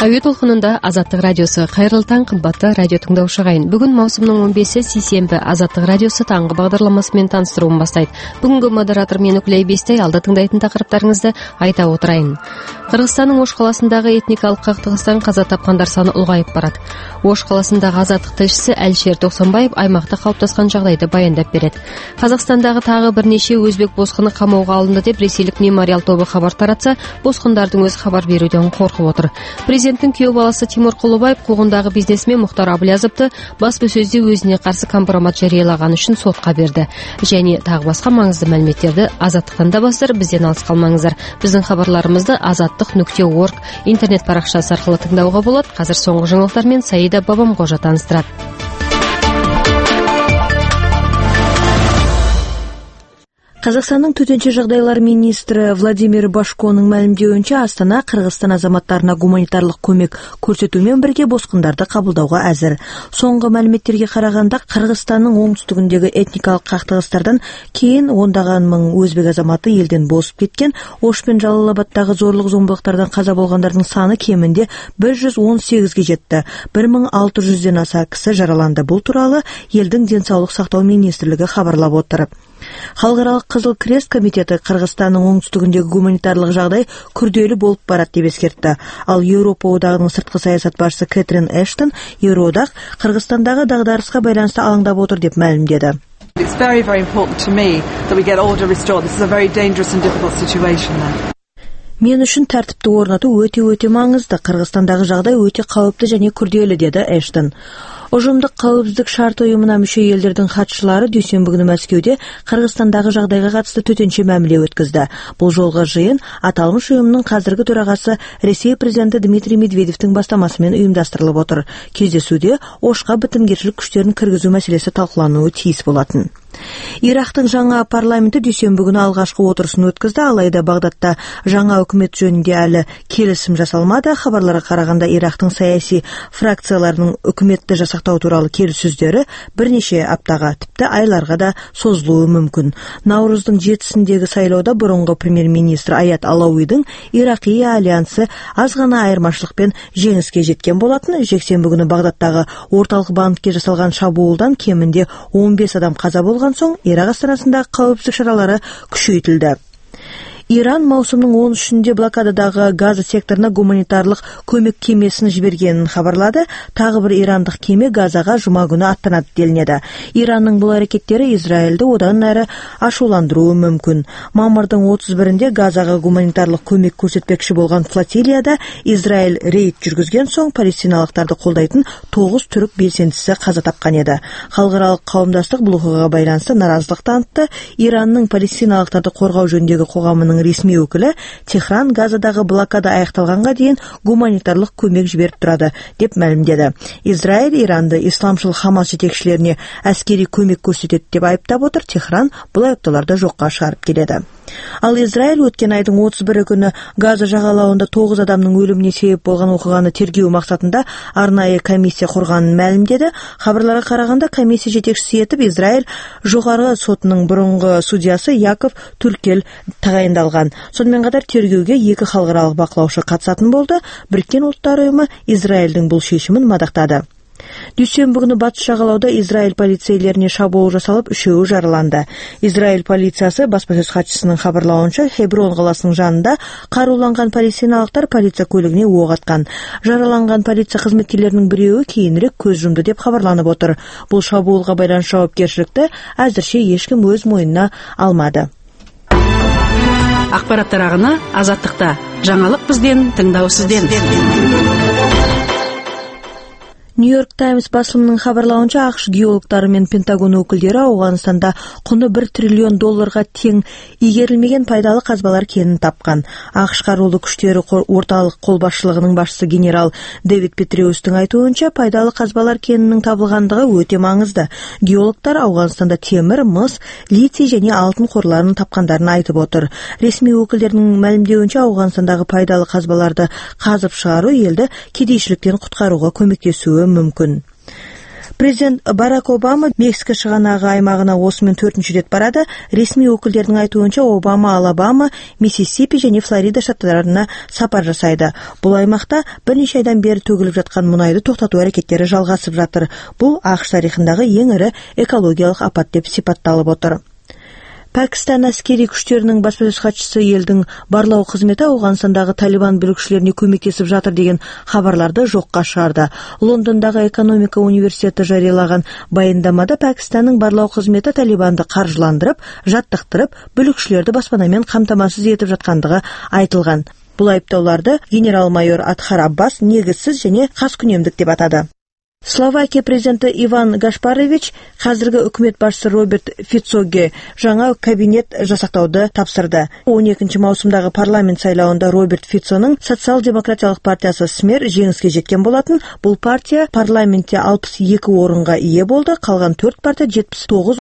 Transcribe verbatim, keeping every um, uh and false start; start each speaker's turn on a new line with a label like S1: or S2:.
S1: Әуе толқынында Азаттық радиосы. Қайырлы таң, қымбатты радио тыңдаушы ағайын. Бүгін маусымның он бесі сейсенбі. Азаттық радиосы таңғы бағдарламасымен таныстыруын бастайды. Бүгінгі модератор мен Үкілей Бестай. Алда тыңдайтын тақырыптарыңызды айта отырайын. Қырғызстанның Ош қаласындағы этникалық қақтығыстан қаза тапқандар саны ұлғайып барады. Ош қаласындағы Азаттық тілшісі Әлшер Тоқсанбаев аймақта қалыптасқан жағдайды баяндап береді. Қазақстандағы тағы бірнеше өзбек босқыны қамауға алынды деп ресейлік мемориал тобы хабар таратса, босқындардың өзі хабар беруден қорқып отыр. Президенттің күйеу баласы Тимур Құлыбаев қуғындағы бизнесмен Мұхтар Абылязовты баспасөзде өзіне қарсы компромат жариялағаны үшін сотқа берді. Және тағы басқа маңызды мәліметтерді Азаттықтан да бастыр, бізден алыс қалмаңыздар. Біздің хабарларымызды азаттық нүкте орг интернет парақшасы арқылы тыңдауға болады. Қазір соңғы жаңалықтармен Саида Бабамқожа таныстырады.
S2: Қазақстанның төтенше жағдайлар министрі Владимир Башконың мәлімдеуінше, Астана Қырғызстан азаматтарына гуманитарлық көмек көрсетумен бірге босқындарды қабылдауға әзір. Соңғы мәліметтерге қарағанда, Қырғызстанның оңтүстігіндегі этникалық қақтығыстардан кейін ондаған мың өзбек азаматы елден босып кеткен. Ош пен Жалал-Абадтағы зорлық-зомбылықтардан қаза болғандардың саны кемінде бір жүз он сегізге жетті. бір мың алты жүзден аса кісі жараланды. Бұл туралы елдің денсаулық сақтау министрлігі хабарлап отыр. Халықаралық Қызыл Крест комитеті Қырғызстанның оңтүстігіндегі гуманитарлық жағдай күрделі болып барады деп ескертті. Ал Еуропа одағының сыртқы саясат басшысы Кэтрин Эштон Еуроодақ Қырғызстандағы дағдарысқа байланысты алаңдап отыр деп мәлімдеді.
S3: It's very, very important to me that we get order restored. This is a very dangerous and difficult situation now.
S2: Мен үшін тәртіпті орнату өте-өте маңызды. Қырғызстандағы жағдай өте қауіпті және күрделі, деді Эштон. Ұжымдық қауіпсіздік шарт ұйымына мүше елдердің хатшылары дүйсенбі күні Мәскеуде Қырғызстандағы жағдайға қатысты төтенше мәміле өткізді. Бұл жолғы жиын аталмыш ұйымның қазіргі төрағасы Ресей президенті Дмитрий Медведевтің бастамасымен ұйымдастырылып отыр. Кездесуде Ошқа бітімгершілік күштерін кіргізу мәселесі талқылануы тиіс болатын. Ирактың жаңа парламенті дүйсенбі күні алғашқы отырысын өткізді, алайда Бағдадта жаңа үкімет жөнінде әлі келісім жасалмады. Хабарларға қарағанда Ирактың саяси фракцияларының үкіметті жасақтау туралы келіссөздері бірнеше аптаға, тіпті айларға да созылуы мүмкін. Наурыздың жетісіндегі сайлауда бұрынғы премьер-министр Аят Алауидің Ирақи альянсы аз ғана айырмашылықпен жеңіске жеткен болатын. Жексенбі күні Бағдадтағы орталық банкке жасалған шабуылдан кемінде он бес адам қаза болған соң Ирак астанасындағы қауіпсіздік шаралары күшейтілді. Иран маусымның он үшінде блокададағы Газа секторына гуманитарлық көмек кемесін жібергенін хабарлады. Тағы бір ирандық кеме Газаға жұма күні аттанады делінеді. Иранның бұл әрекеттері Израильді одан әрі ашуландыруы мүмкін. Мамырдың отыз бірінде Газаға гуманитарлық көмек көрсетпекші болған флотилияда Израиль рейд жүргізген соң палестиналықтарды қолдайтын тоғыз түрік белсендісі қаза тапқан еді. Халықаралық қауымдастық бұл оқиғаға байланысты наразылық танытты. Иранның палестиналықтарды қорғау жөніндегі қоғамының ресми өкілі Техран Газадағы блокада аяқталғанға дейін гуманитарлық көмек жіберіп тұрады деп мәлімдеді. Израиль Иранды исламшыл Хамас жетекшілеріне әскери көмек көрсетеді деп айыптап отыр. Техран бұл айыптауларды жоққа шығарып келеді. Ал Израиль өткен айдың отыз бірі күні Газа жағалауында тоғыз адамның өліміне себеп болған оқиғаны тергеу мақсатында арнайы комиссия құрғанын мәлімдеді. Хабарларға қарағанда комиссия жетекшісі етіп Израиль жоғарғы сотының бұрынғы судьясы Яков Туркел тағайындалған. Сонымен қатар тергеуге екі халықаралық бақылаушы қатысатын болды. Біріккен ұлттар ұйымы Израильдің бұл шешімін мадақтады. Дүйсенбі күні батыс жағалауда Израиль полицейлеріне шабуыл жасалып, үшеуі жараланды. Израиль полициясы баспасөз хатшысының хабарлауынша Хеброн қаласының жанында қаруланған палестиналықтар полиция көлігіне оқ атқан. Жараланған полиция қызметкерлерінің біреуі кейінірек көз жұмды деп хабарланып отыр. Бұл шабуылға байланысты жауапкершілікті әзірше ешкім өз мойнына алмады.
S4: Ақпараттар ағыны Азаттықта. Жаңалық бізден, тыңдау сізден.
S2: Нью-Йорк Таймс басылымының хабарлауынша ақш геологтары мен Пентагон өкілдері Ауғанстанда құны бір триллион долларға тең игерілмеген пайдалы қазбалар кенін тапқан. ақш қарулы күштері орталық қолбасшылығының басшысы генерал Дэвид Петреустың айтуынша пайдалы қазбалар кенінің табылғандығы өте маңызды. Геологтар Ауғанстанда темір, мыс, литий және алтын қорларын тапқандарын айтып отыр. Ресми өкілдердің мәлімдеуінше Ауғанстандағы пайдалы қазбаларды қазып шығару елді кедейшіліктен құтқаруға көмектесуі мүмкін. Президент Барак Обама Мексика шығанағы аймағына осымен төртінші рет барады. Ресми өкілдердің айтуынша Обама Алабама, Миссисипи және Флорида штаттарына сапар жасайды. Бұл аймақта бірнеше айдан бері төгіліп жатқан мұнайды тоқтату әрекеттері жалғасып жатыр. Бұл ақш тарихындағы ең ірі экологиялық апат деп сипатталып отыр. Пәкістан әскери күштерінің баспасөз хатшысы елдің барлау қызметі Ауғанстандағы Талибан бүлікшілеріне көмектесіп жатыр деген хабарларды жоққа шығарды. Лондондағы экономика университеті жариялаған баяндамада Пәкістанның барлау қызметі Талибанды қаржыландырып, жаттықтырып, бүлікшілерді баспанамен қамтамасыз етіп жатқандығы айтылған. Бұл айыптауларды генерал-майор Атхар Аббас негізсіз және қаскүнемдік деп атады. Словакия президенті Иван Гашпарович қазіргі үкімет басшысы Роберт Фицоге жаңа кабинет жасақтауды тапсырды. он екінші маусымдағы парламент сайлауында Роберт Фицоның социал-демократиялық партиясы СМЕР жеңіске жеткен болатын. Бұл партия парламентте алпыс екі орынға ие болды, қалған төрт партия жетпіс тоғыз